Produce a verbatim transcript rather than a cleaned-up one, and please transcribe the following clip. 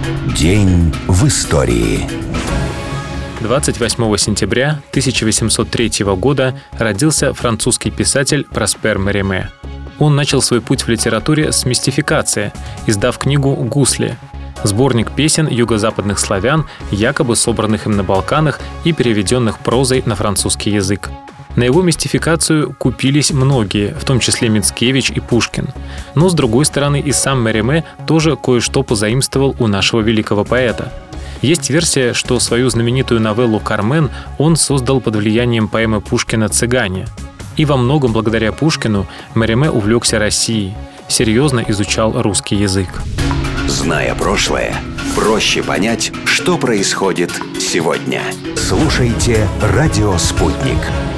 День в истории. двадцать восьмого сентября тысяча восемьсот третьего года родился французский писатель Проспер Мериме. Он начал свой путь в литературе с мистификации, издав книгу «Гусли» — сборник песен юго-западных славян, якобы собранных им на Балканах и переведенных прозой на французский язык. На его мистификацию купились многие, в том числе Мицкевич и Пушкин. Но, с другой стороны, и сам Мериме тоже кое-что позаимствовал у нашего великого поэта. Есть версия, что свою знаменитую новеллу «Кармен» он создал под влиянием поэмы Пушкина «Цыгане». И во многом благодаря Пушкину Мериме увлекся Россией, серьезно изучал русский язык. Зная прошлое, проще понять, что происходит сегодня. Слушайте «Радио Спутник».